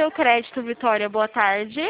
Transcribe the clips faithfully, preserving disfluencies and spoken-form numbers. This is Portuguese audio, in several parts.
seu crédito, Vitória. Boa tarde.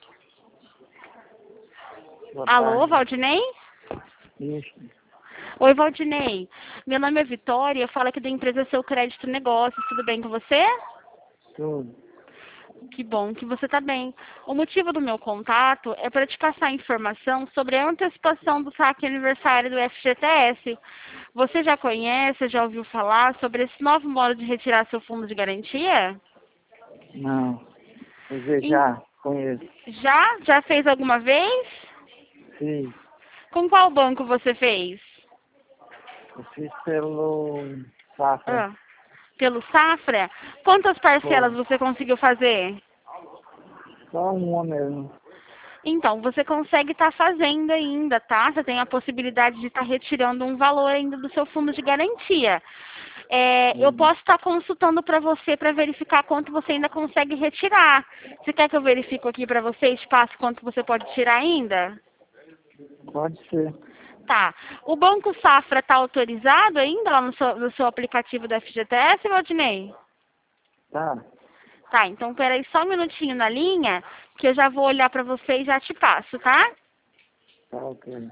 Boa Alô, tarde. Valdinei? Isso. Oi, Valdinei. Meu nome é Vitória, eu falo aqui da empresa Seu Crédito Negócios. Tudo bem com você? Tudo. Que bom que você está bem. O motivo do meu contato é para te passar informação sobre a antecipação do saque aniversário do F G T S. Você já conhece, já ouviu falar sobre esse novo modo de retirar seu fundo de garantia? Não. Quer dizer, E- já conheço. Já? Já fez alguma vez? Fiz. Com qual banco você fez? Eu fiz pelo Safra. Ah, pelo Safra? Quantas parcelas Foi. você conseguiu fazer? Só uma mesmo. Então, você consegue estar fazendo ainda, tá? Você tem a possibilidade de estar retirando um valor ainda do seu fundo de garantia. É, eu Hum. posso estar consultando para você para verificar quanto você ainda consegue retirar. Você quer que eu verifique aqui para você e te passe quanto você pode tirar ainda? Pode ser. Tá. O Banco Safra está autorizado ainda lá no seu, no seu aplicativo do F G T S, Valdinei? Tá. Tá, então peraí só um minutinho na linha, que eu já vou olhar para você e já te passo, tá? Tá ok.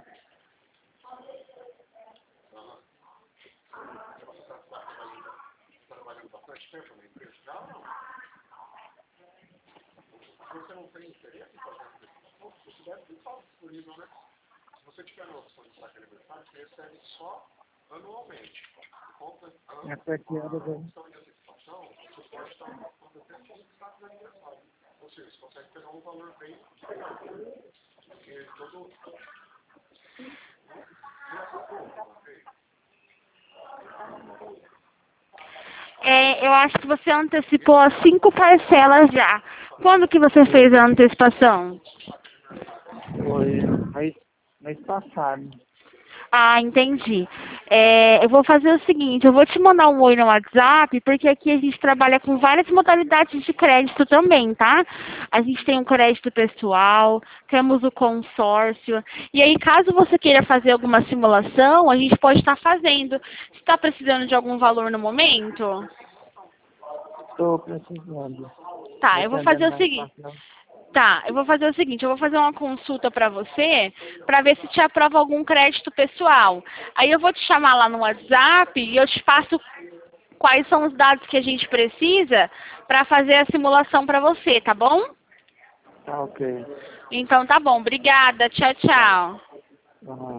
Até que hora vem? É, eu acho que você antecipou as cinco parcelas já. Quando que você fez a antecipação? Foi mês, mês passado. Ah, entendi. É, eu vou fazer o seguinte, eu vou te mandar um oi no WhatsApp, porque aqui a gente trabalha com várias modalidades de crédito também, tá? A gente tem o crédito pessoal, temos o consórcio, e aí caso você queira fazer alguma simulação, a gente pode estar fazendo. Você está precisando de algum valor no momento? Estou precisando. Tá, eu vou fazer Dependendo o mais seguinte. fácil, não. Tá, eu vou fazer o seguinte, eu vou fazer uma consulta para você, para ver se te aprova algum crédito pessoal. Aí eu vou te chamar lá no WhatsApp e eu te passo quais são os dados que a gente precisa para fazer a simulação para você, tá bom? Tá ok. Então tá bom, obrigada, tchau, Tá. tchau. Ah.